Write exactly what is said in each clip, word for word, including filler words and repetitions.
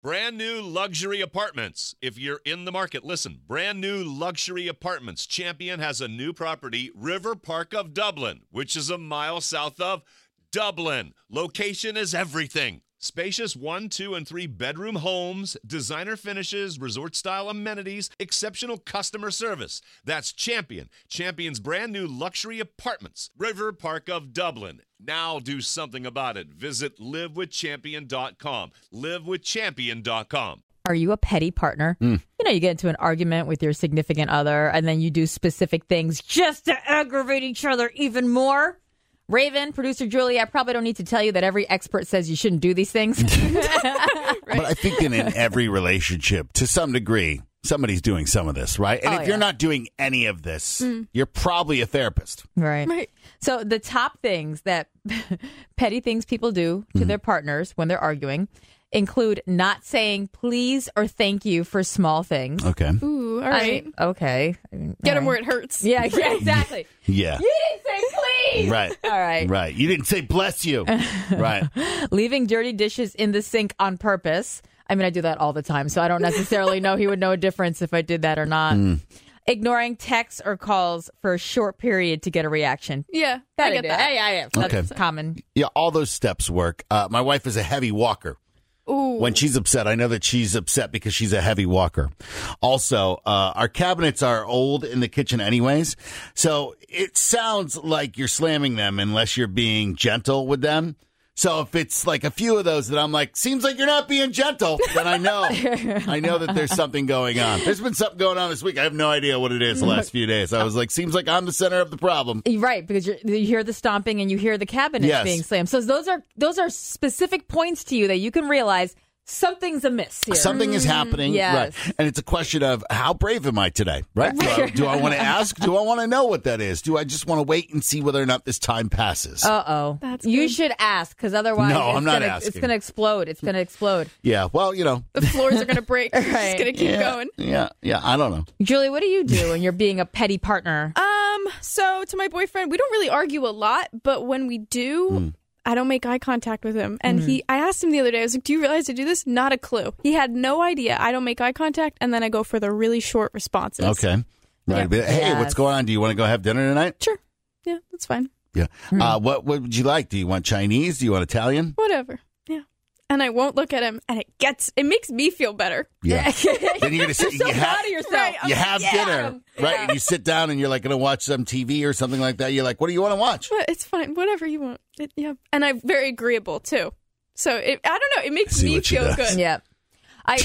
Brand new luxury apartments. If you're in the market, listen. Brand new luxury apartments. Champion has a new property, River Park of Dublin, which is a mile south of Dublin. Location is everything. Spacious one, two, and three bedroom homes, designer finishes, resort-style amenities, exceptional customer service. That's Champion. Champion's brand new luxury apartments. River Park of Dublin. Now do something about it. Visit live with champion dot com. live with champion dot com. Are you a petty partner? Mm. You know, you get into an argument with your significant other, and then you do specific things just to aggravate each other even more. Raven, producer Julie, I probably don't need to tell you that every expert says you shouldn't do these things. Right. But I think in, in every relationship, to some degree, somebody's doing some of this, right? And oh, if yeah. you're not doing any of this, mm. you're probably a therapist. Right. right. So the top things that petty things people do to mm. their partners when they're arguing include not saying please or thank you for small things. Okay. Ooh, all right. I, okay. Get them right. where it hurts. Yeah, yeah, exactly. Yeah. You didn't say please. Right. All right. Right. You didn't say bless you. Right. Leaving dirty dishes in the sink on purpose. I mean, I do that all the time, so I don't necessarily know he would know a difference if I did that or not. Mm. Ignoring texts or calls for a short period to get a reaction. Yeah, that I get that. Yeah, yeah, yeah. That's okay. common. Yeah, all those steps work. Uh, my wife is a heavy walker. Ooh. When she's upset, I know that she's upset because she's a heavy walker. Also, uh, our cabinets are old in the kitchen anyways, so it sounds like you're slamming them unless you're being gentle with them. So if it's like a few of those that I'm like, seems like you're not being gentle, then I know. I know that there's something going on. There's been something going on this week. I have no idea what it is the last few days. I was like, seems like I'm the center of the problem. Right, because you're, you hear the stomping and you hear the cabinets yes. being slammed. So those are those are specific points to you that you can realize something's amiss here. Something is happening. Yes. Right. And it's a question of how brave am I today? Right? Do I, do I want to ask? Do I want to know what that is? Do I just want to wait and see whether or not this time passes? Uh-oh. That's you good. should ask, because otherwise no, it's I'm not gonna, asking. It's going to explode. It's going to explode. Yeah, well, you know. The floors are going to break. Right. It's going to keep yeah, going. Yeah, yeah, I don't know. Julie, what do you do when you're being a petty partner? Um, so to my boyfriend, we don't really argue a lot, but when we do... Mm. I don't make eye contact with him. And mm-hmm. he, I asked him the other day, I was like, do you realize I do this? Not a clue. He had no idea. I don't make eye contact, and then I go for the really short responses. Okay. Right. Yeah. But, hey, yes. what's going on? Do you want to go have dinner tonight? Sure. Yeah, that's fine. Yeah. Mm-hmm. Uh, what, what would you like? Do you want Chinese? Do you want Italian? Whatever. Yeah. And I won't look at him, and it gets, it makes me feel better. Yeah. Then you're going to sit, you're so you proud have, of yourself. Right, you have yeah. dinner, right? Yeah. And you sit down and you're like going to watch some T V or something like that. You're like, what do you want to watch? But it's fine. Whatever you want. It, yeah. And I'm very agreeable, too. So it, I don't know. It makes See me what she feel does. good. Yeah. I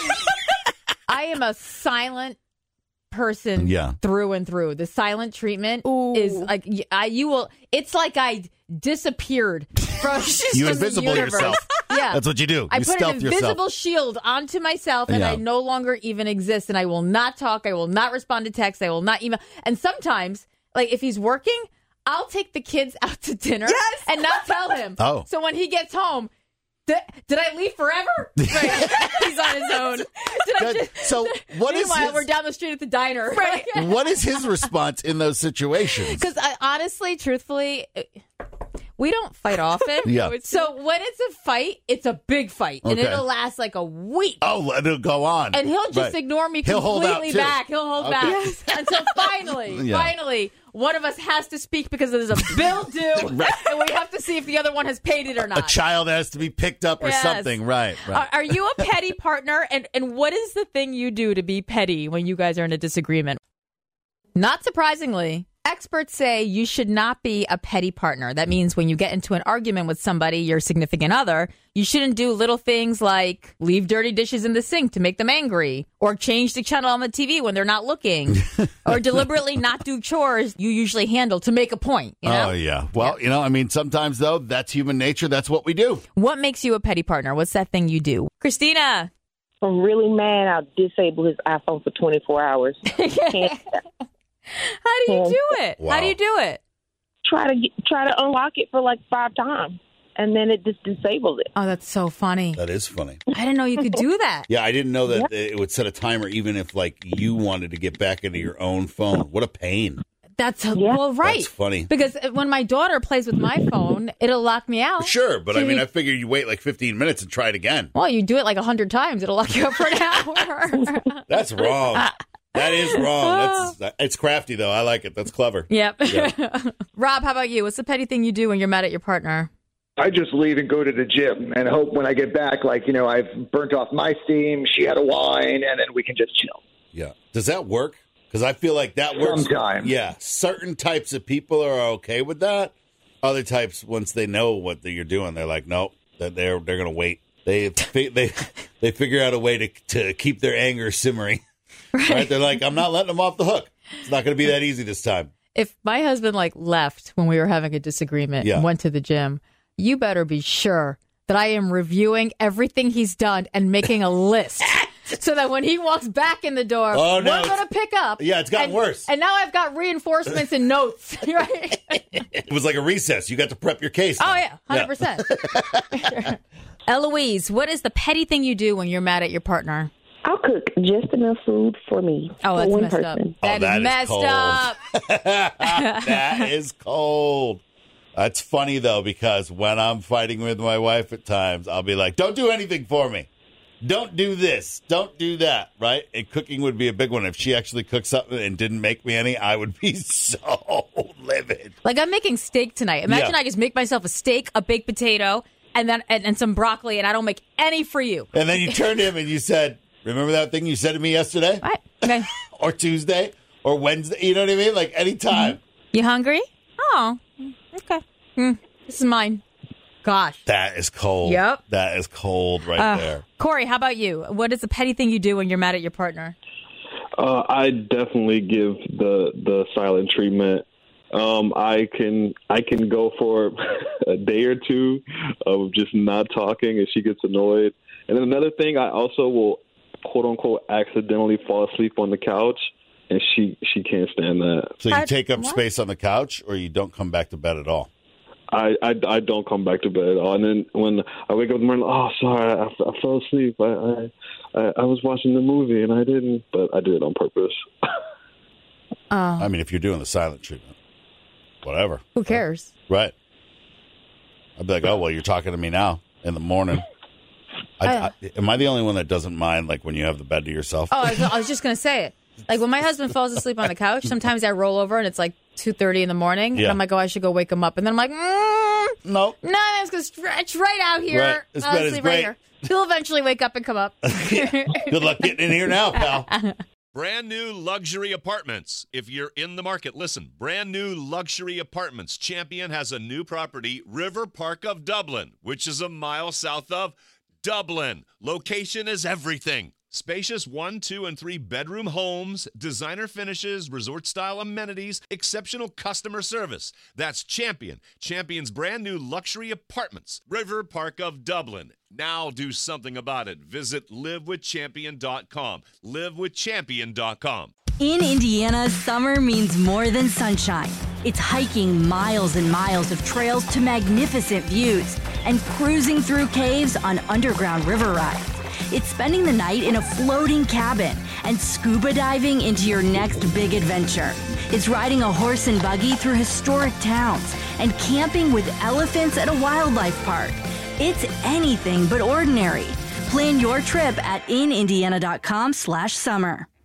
I am a silent person yeah. through and through. The silent treatment Ooh. is like I you will it's like I disappeared from, you from invisible the universe. yourself. Yeah. That's what you do. I you put stealth an invisible yourself. shield onto myself, and yeah. I no longer even exist, and I will not talk. I will not respond to text. I will not email. And sometimes, like if he's working, I'll take the kids out to dinner yes! and not tell him. Oh. So when he gets home, did, did I leave forever? Right. He's on his own. Did I just, so what is meanwhile, his, we're down the street at the diner. Right. what is his response in those situations? Because honestly, truthfully, we don't fight often. Yeah. So when it's a fight, it's a big fight. And Okay. it'll last like a week. Oh, it'll go on. And he'll just Right. ignore me He'll hold out, completely too. back. He'll hold Okay. back. Yes. Until finally, Yeah. finally, one of us has to speak because there's a bill due. Right. And we have to see if the other one has paid it or A not. child has to be picked up or Yes. something. Right, right. Are, are you a petty partner? And, and what is the thing you do to be petty when you guys are in a disagreement? Not surprisingly, experts say you should not be a petty partner. That means when you get into an argument with somebody, your significant other, you shouldn't do little things like leave dirty dishes in the sink to make them angry, or change the channel on the T V when they're not looking, or deliberately not do chores you usually handle to make a point. You know? Oh, yeah. Well, yeah. you know, I mean, sometimes, though, that's human nature. That's what we do. What makes you a petty partner? What's that thing you do? Christina. I'm really mad. I'll disable his iPhone for twenty-four hours. Can't How do you do it? Wow. How do you do it? try to get, try to unlock it for like five times, and then it just disables it. Oh, that's so funny. That is funny. I didn't know you could do that. Yeah, I didn't know that it would set a timer even if, like, you wanted to get back into your own phone. What a pain. That's Yeah. well, right. That's funny. Because when my daughter plays with my phone, it'll lock me out. Sure, but So I mean, you- I figure you wait like fifteen minutes and try it again. Well, you do it like a hundred times, it'll lock you up for an hour. That's wrong. That is wrong. That's it's crafty though. I like it. That's clever. Yep. Yeah. Rob, how about you? What's the petty thing you do when you're mad at your partner? I just leave and go to the gym and hope when I get back, like, you know, I've burnt off my steam, she had a wine, and then we can just chill. Yeah. Does that work? Because I feel like that works. Sometimes. Yeah. Certain types of people are okay with that. Other types, once they know what you're doing, they're like, nope, that they're they're gonna wait. They fi- they they figure out a way to to keep their anger simmering. Right. right? They're like, I'm not letting them off the hook. It's not gonna be that easy this time. If my husband like left when we were having a disagreement Yeah. and went to the gym, you better be sure that I am reviewing everything he's done and making a list. So that when he walks back in the door, Oh, no, we're going to it's- pick up. Yeah, it's gotten and, worse. And now I've got reinforcements and notes. Right? It was like a recess. You got to prep your case. Oh, now. yeah, one hundred percent. Eloise, what is the petty thing you do when you're mad at your partner? I'll cook just enough food for me. Oh, for that's one messed person. up. Oh, That that is is messed cold. up. That is cold. That's funny, though, because when I'm fighting with my wife at times, I'll be like, don't do anything for me. Don't do this. Don't do that, right? And cooking would be a big one. If she actually cooked something and didn't make me any, I would be so livid. Like I'm making steak tonight. Imagine Yeah. I just make myself a steak, a baked potato, and then and, and some broccoli, and I don't make any for you. And then you turned to him and you said, remember that thing you said to me yesterday? Right? Okay. Or Tuesday? Or Wednesday? You know what I mean? Like anytime. You hungry? Oh, okay. Mm, this is mine. Gosh. That is cold. Yep. That is cold right Uh, there. Corey, how about you? What is the petty thing you do when you're mad at your partner? Uh, I definitely give the the silent treatment. Um, I can I can go for a day or two of just not talking, and she gets annoyed. And then another thing, I also will quote unquote accidentally fall asleep on the couch, and she she can't stand that. So you I- take up what? space on the couch or you don't come back to bed at all? I, I, I don't come back to bed at all. And then when I wake up in the morning, oh, sorry, I, I fell asleep. I, I I I was watching the movie and I didn't, but I did it on purpose. Oh, I mean, if you're doing the silent treatment, whatever. who cares? Right. I'd be like, oh, well, you're talking to me now in the morning. I, Uh. I, am I the only one that doesn't mind, like, when you have the bed to yourself? Oh, I was, I was just going to say it. Like when my husband falls asleep on the couch, sometimes I roll over and it's like two thirty in the morning. Yeah. And I'm like, oh, I should go wake him up. And then I'm like, mm, Nope. no, I'm just going to stretch right out here. Right. This I'll bed is sleep great. right here. He'll eventually wake up and come up. Good luck getting in here now, pal. Brand new luxury apartments. If you're in the market, listen. Brand new luxury apartments. Champion has a new property, River Park of Dublin, which is a mile south of Dublin. Location is everything. Spacious one, two, and three bedroom homes, designer finishes, resort-style amenities, exceptional customer service. That's Champion. Champion's brand new luxury apartments, River Park of Dublin. Now do something about it. Visit live with champion dot com. live with champion dot com. In Indiana, summer means more than sunshine. It's hiking miles and miles of trails to magnificent views and cruising through caves on underground river rides. It's spending the night in a floating cabin and scuba diving into your next big adventure. It's riding a horse and buggy through historic towns and camping with elephants at a wildlife park. It's anything but ordinary. Plan your trip at in indiana dot com slash summer.